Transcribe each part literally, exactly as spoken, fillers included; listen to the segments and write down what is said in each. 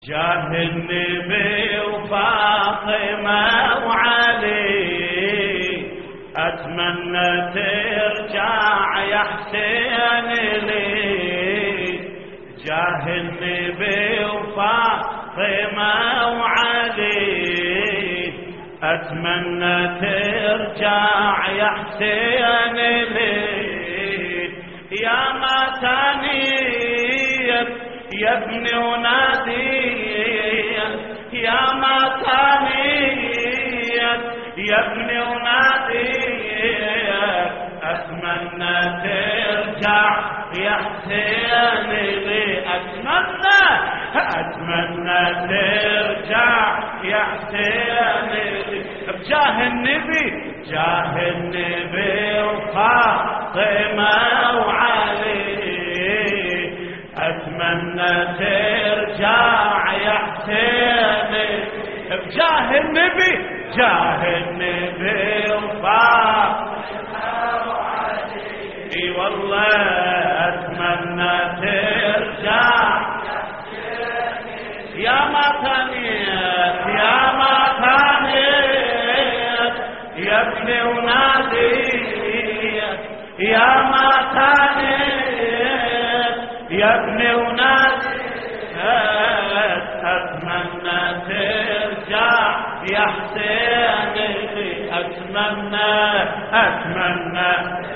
جاه النبي وفاطمة وعلي أتمنى ترجع يا حسين لي. جاه النبي وفاطمة وعلي أتمنى ترجع يا حسين لي. يا ما تانيت يا ابني ونادي يا ما تانيت يا ابني ونادي أتمنى ترجع يا حسين لي. أتمنى أتمنى ترجع يا حسين لي بجاه النبي جاه النبي وفاطمة وعلي أتمنى ترجع يا حسين بجاه النبي جاه النبي وفاطمة وعلي. اي والله أتمنى ترجع يا ما ثانيت يا ما ثانيت يا ابني ونادي يا ما ثانيت يا ابني ونادي أتمنى ترجع يا حسين لي. أتمنى أتمنى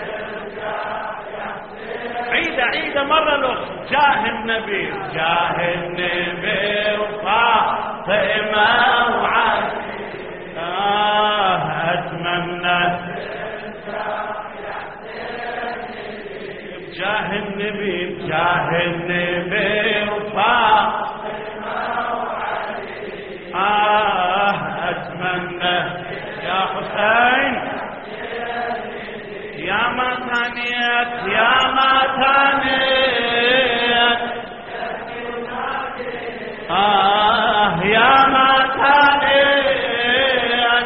عيدة عيدة مرة الأخرى جاه النبي جاه النبي وفاطمة وعلي آه أتمنى جاه النبي جاه النبي وفاطمة وعلي آه أتمنى يا حسين يا ما ثانيت يا ما ثانيت آه يا ما ثانيت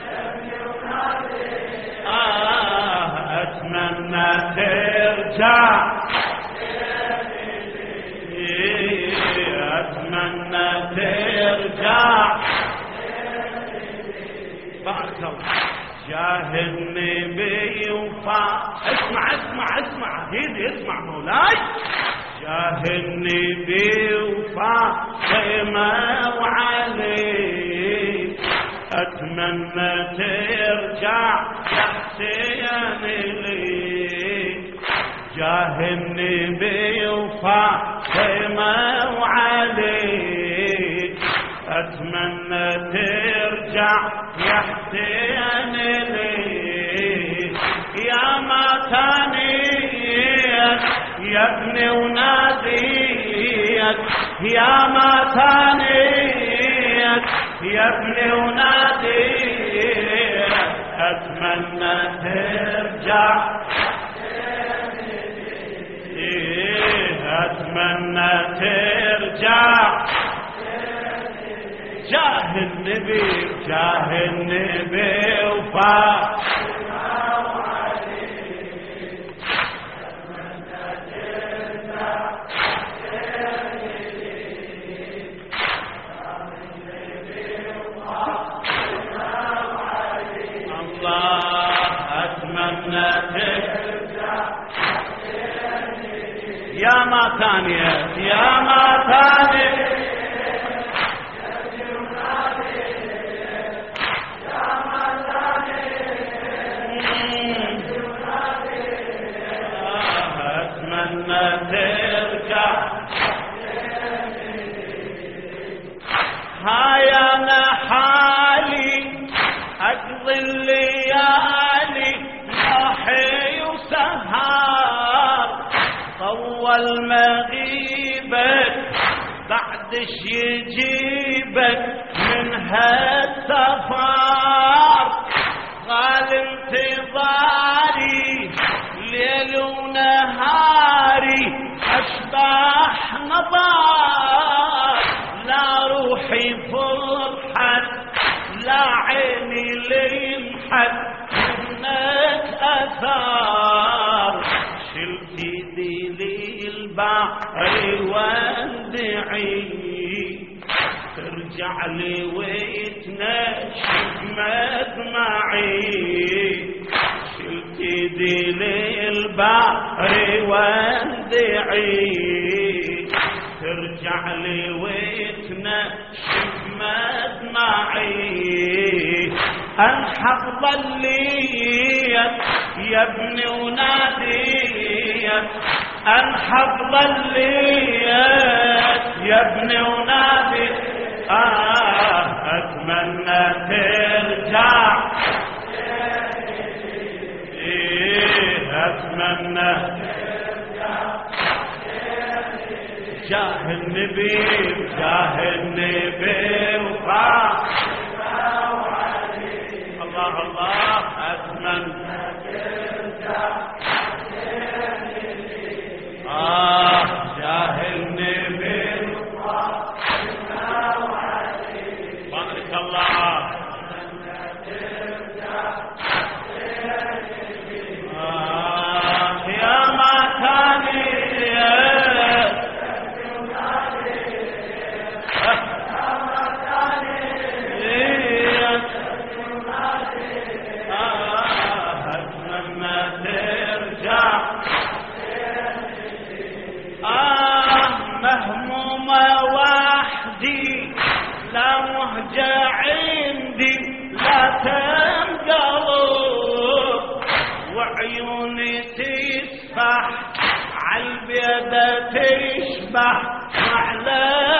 آه أتمنى ترجع أتمنى ترجع بارك الله. جاه النبي وفا اسمع اسمع اسمع هيدي اسمع مولاي. جاه النبي وفاطمة وعلي أتمنى ترجع يا حسين لي. جاه النبي وفاطمة وعلي أتمنى ترجع يا حسين لي. يا ما ثانيت يا ابني وناديت يا ما ثانيت يا ابني وناديت أتمنى ترجع أتمنى ترجع جاه النبي جاه النبي وفاطمة وعلي أتمنى ترجع الله أتمنى ترجع يا ما ثانيت يا ما ثانيت ترجع هاي انا حالي اقضي الليالي روحي وسهار طول مغيبك بعدش يجيبك من هالسفار. غال انتظاري ليل ونهاري أشباح نظار. لا روحي فرحت لا عيني لمحت منك أثار. شلت يدي للبحر واندعي ترجع لي ويتنشف مدمعي شلت ايدي للبحر واندعي ترجع لي ويتنشف مدمعي انحط ظليت يا ابني وناديت انحط ظليت يا ابني وناديت آه اتمنى ترجع ايه اتمنى جاه النبي جاه النبي وفاق الله الله اتمنى آه جاه النبي بارك الله آه يا ما كاني تشبح على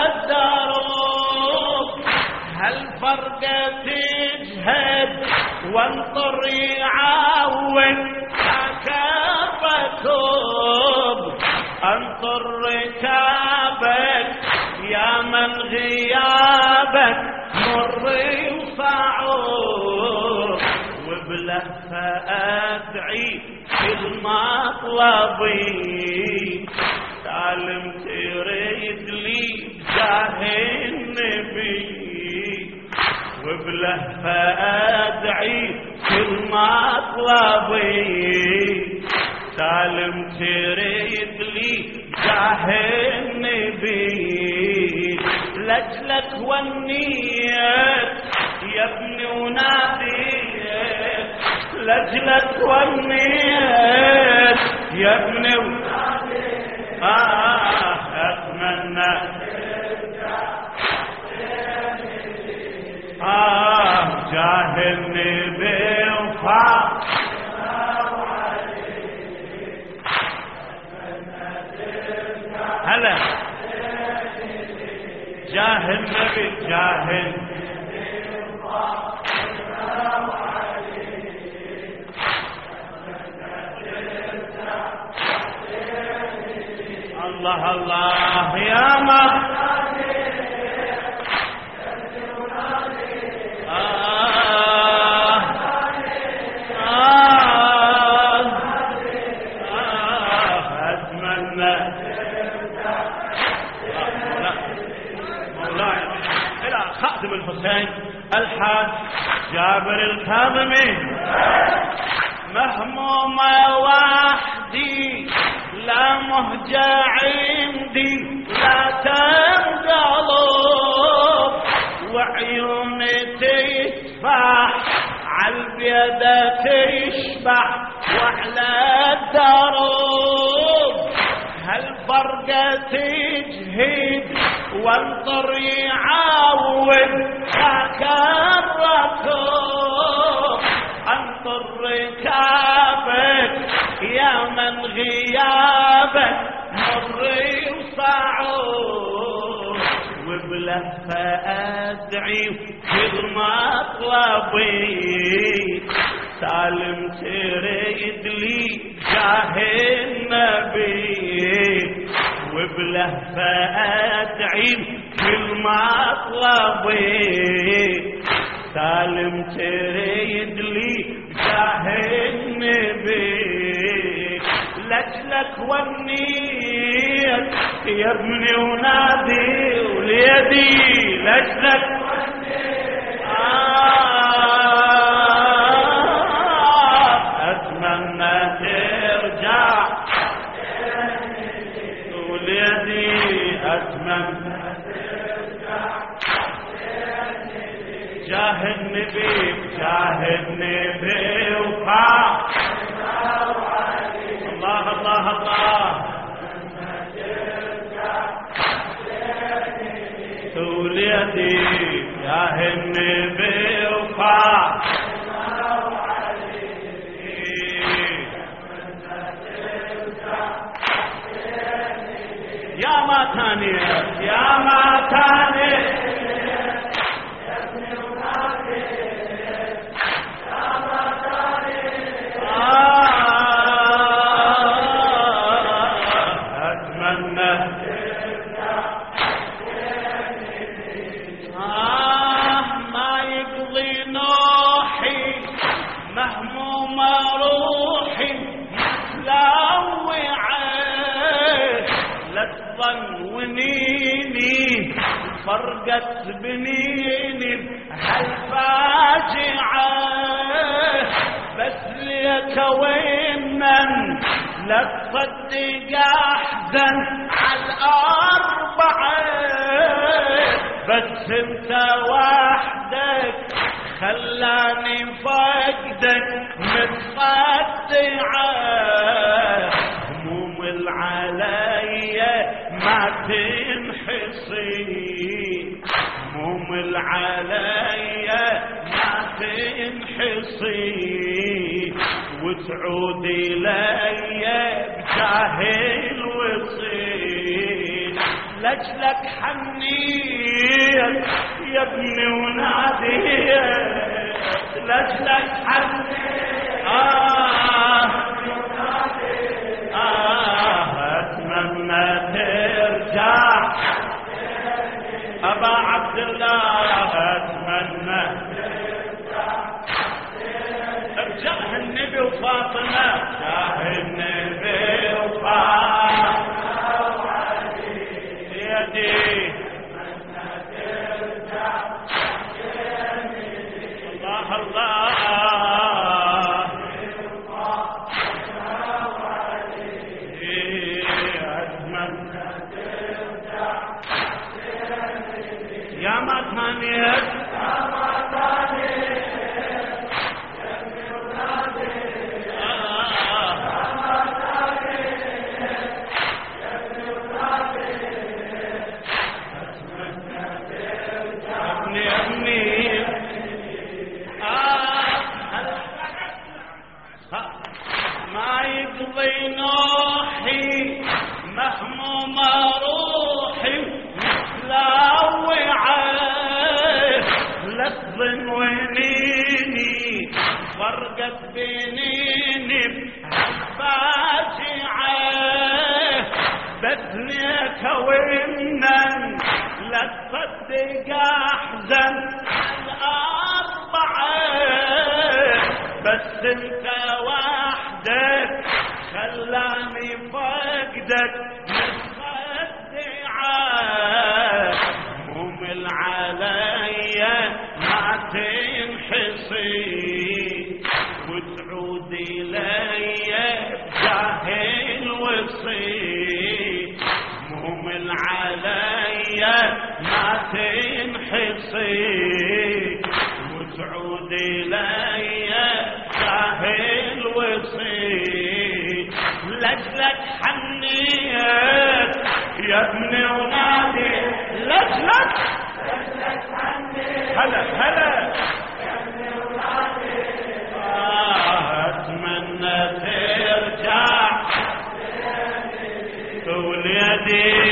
الدروب هالفرقة تجهد وانطر يعاون حكاب ركوب انطر ركابك يا من غيابك مر وصعوب وبلهفة ادعي كل مطلبي سالم تريد لي جاه النبي وبلهفة ادعي كل مطلبي سالم تريد لي جاه النبي لجلك والنيت يا ابني وناديت لجلك والنيت يا ابني وناديت آه أتمنى آه جاه النبي وفاق هلا جاه النبي جاه الله الله يا ما آه آه آه أتمنى مولاي إلى خادم الحسين الحاج جابر الكاظمي مهمومة وحدي لا مهجة عندي لا تنقلب وعيوني تسبح عالبيدة تشبح وعلى الدروب هالفرقة تجهد وانطر يعاود ذاك الركوب انطر ركابك يا من غيابك مر وصعود وبلهفة ادعي كل مطلبي سالم تريد لي جاه النبي وبلهفة ادعي كل مطلبي سالم تريد لي جاه النبي لجلك والنيت يا ابني ونادي وليدي لجلك آه اتمنى ترجع وليدي اتمنى ترجع جاه النبي جاه النبي وفاق الله الله الله وليدي جاه النبي وفاق يا ما ثانية يا ما ثانية أتمنى آه ما يقضي نوحي مهموم روحي متلوعة لا تظنونيني فرقت بنيني هالفاجعة بس ليك وينن لا تصدق احزن عالاربعة بس انت وحدك خلاني فقدك متصدعة هموم العليا ما تنحصي هموم العليا ما تنحصي وتعودي ليا بجاهل وصيل لجلك حنيت يا ابني وناديت لجلك حنيت آه آه أتمنى ترجع أبا عبد الله أتمنى ارجع النبي وفاطمة جاه النبي وفاطمة يدي الله الله يا ما ثانيت ما يقضي نوحي مهموم روحي متلوعة لا تظنونيني فرقت بينيني هالفاجعة بدنيك وينن لا تصدق احزن الاربعة بس انت وحدك خلاني فقدك متصدعة هموم العليا ما تنحصي وتعودي ليا بجاهل وصي هموم العليا ما تنحصي وتعودي ليا جاهل وصي لجلك حنيت يا ابني ونادي لجلك لجلك حنيت هلا هلا يا ابني ونادي اتمنى ترجع وليدي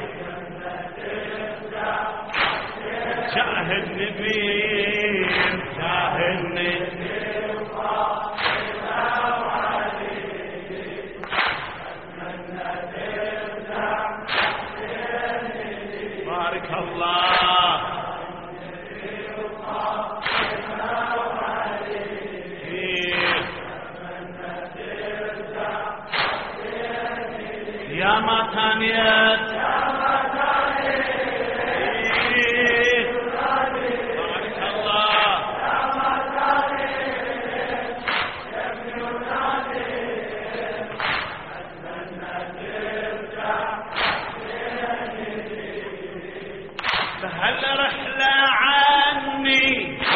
جاه النبي جاه النبي بارك الله يا ما ثانيت هل رحلة عني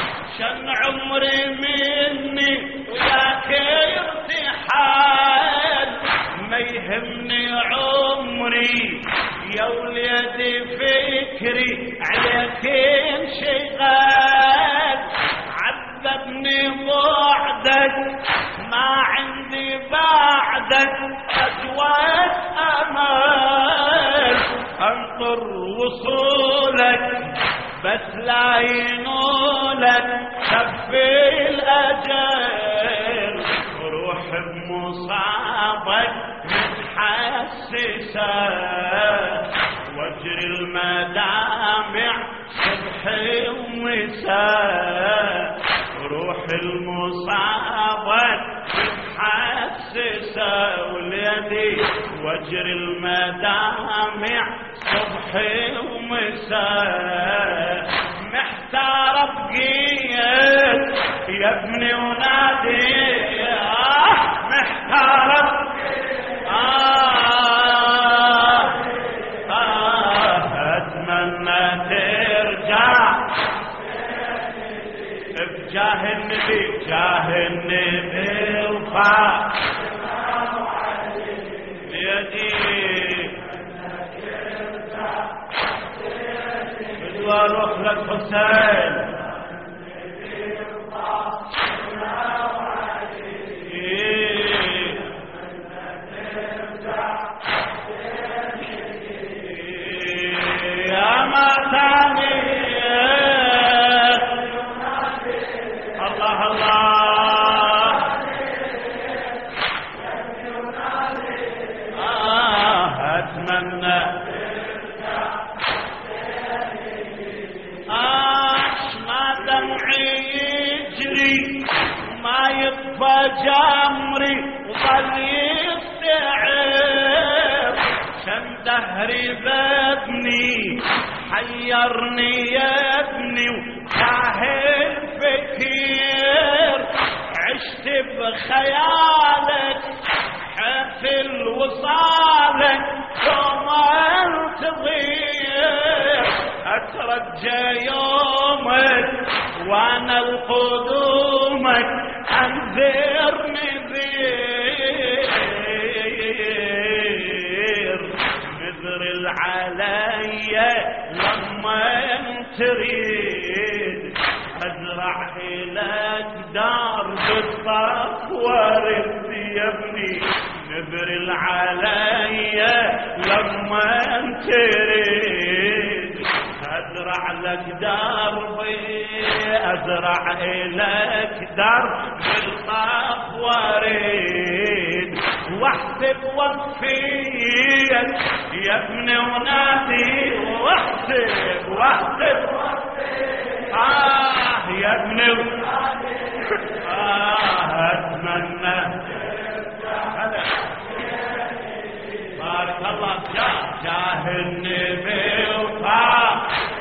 شن عمري مني وياك ارتحال ما يهمني عمري يا وليدي فكري عليك انشغال عذبني بعدك ما عندي بعدك أجواك أمل أنطر وصولك بس لا ينولك كفي الأجل روح بمصابك متحسسة واجري المدامع صبحي ومساء روح المصابك متحسسة واليدي واجري المدامع صبحي ومساء محتار بقيت يا ابني ونادي آه محتار آه آه أتمنى ترجع بجاه النبي بجاه النبي وفا يدي واروح لك حسين يا ماتاني الله الله آه أتمنى ما يطفى جمري وظل يستعر شم دهري بابني حيرني يا ابني وجاهل فكير عشت بخيالك حفل وصالك وما تضيع اترجى يومك وانا القدومك انذرني ذير نذر العليا لما تريد ازرع لك دار بالطرف ورد يا ابني نذر العليا لما تريد ازرع لك دربي ازرع لك درب بالطاف وريد واحسب وفيك يا ابني ونادي واحسب واحسب اه يا ابني اه اتمنى بارك الله جاه جاه النبي وفاق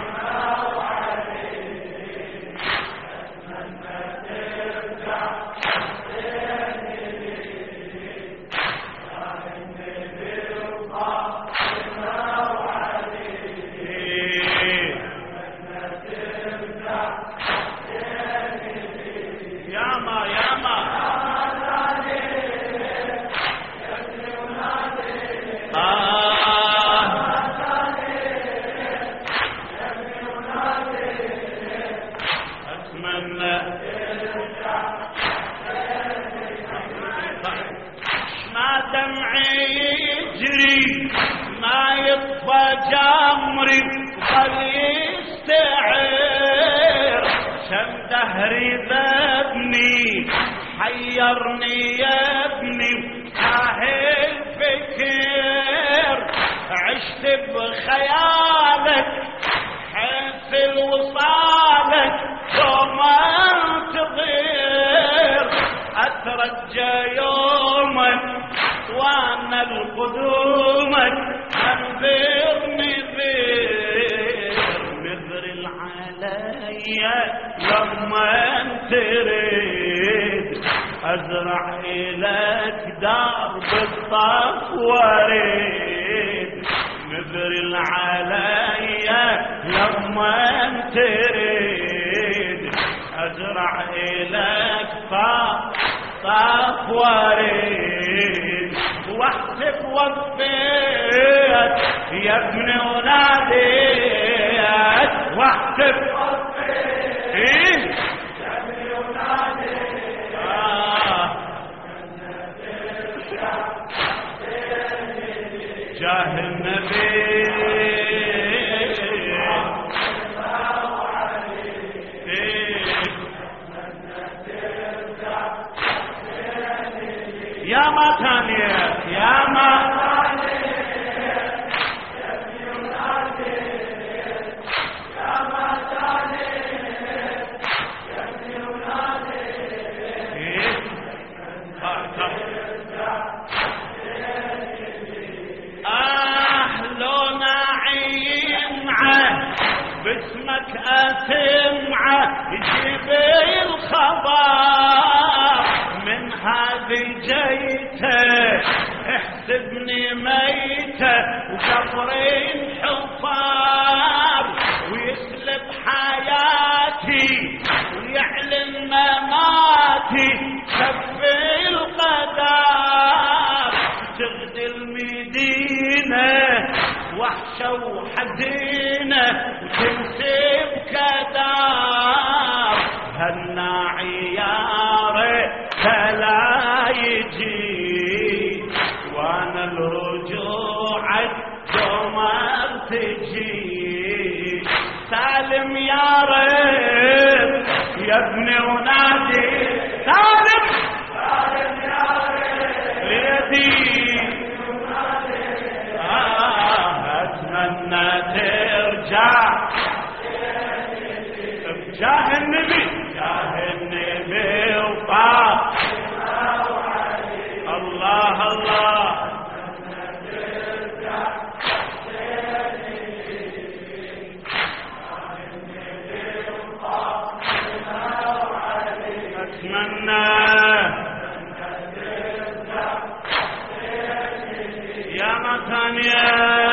ياما ياما جمري ظل يستعر شم دهري بابني حيرني يا ابني جاهل فكر عشت بخيالك حفل وصالك وما انتظر اترجى يومك وانا القدومك انذرني ذير نذر العليا لما تريد ازرع لك دار بالطف وريد نذر العليا لما تريد ازرع واطلع إلك طاف طاف وريد واحسب وفيت يا ابني وناديت واحسب وفيت إيه يا ابني وناديت آه جاه النبي يا ما ثانية يا ما باسمك أسمعه يجيب الخبر من هذه جيته احسبني ميته وقبرين حفار ويسلب حياتي ويعلن مماتي كف القدر تغدي المدينة وحشة وحزينة وتنسب كدار هالناعيارة فلا يجي وانا الرجوع دوم ارتجي سالم يا رب يا ابني ونادي سالم سالم يا رب ليدي أتمنى ترجع بجاه النبي جاه النبي وطاف الله الله أتمنى يا مكانية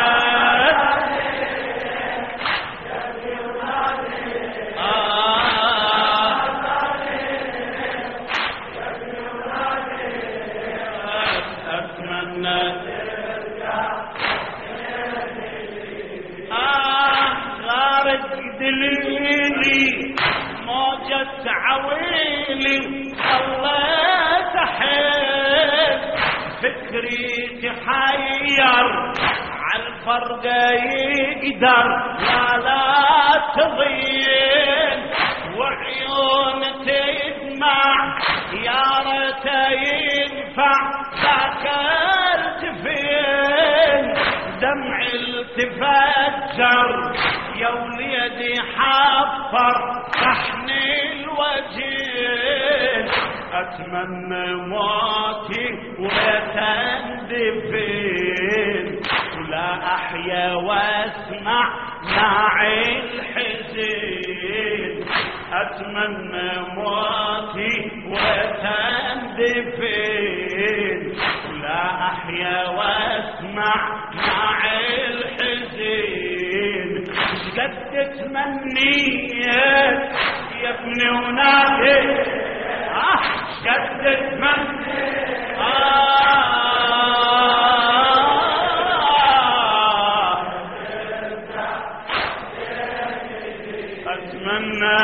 دليلي موجة عويلي الله تحيل فكري تحير عالفرق يقدر لا لا تضيل وعيون تدمع يا ريت ينفع ذاك التفين دمع التفجر يا وليدي حفر صحن الوجه أتمنى موتي وتندفن ولا أحيا واسمع ناعي الحزين أتمنى موتي وتندفن ولا أحيا واسمع ناعي الحزين قد تتمنيت يا ابني ونادي اه قد تتمنيت آه اتمنى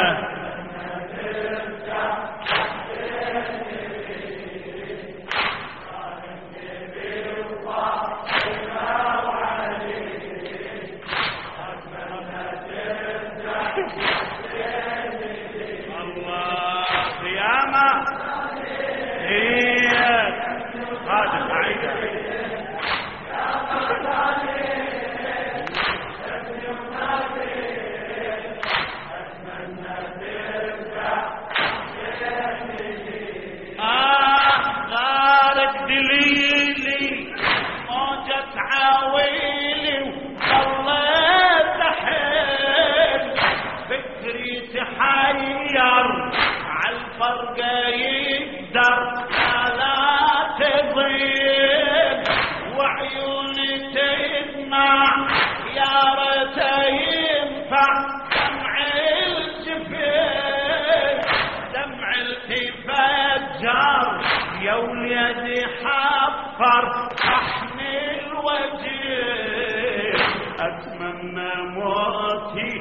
عالفرق يقدر لا تضيل وعيوني تدمع يا ريت ينفع دمع الجفين يدي حفر احمي الوجه اتمنى موتي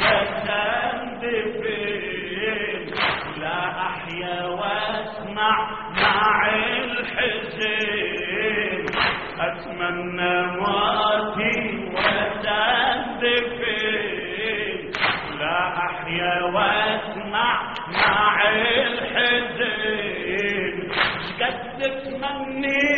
وتندفن لا احيا واسمع مع الحزن اتمنى موتي وتندفن لا احيا واسمع مع الحزن شقد تمني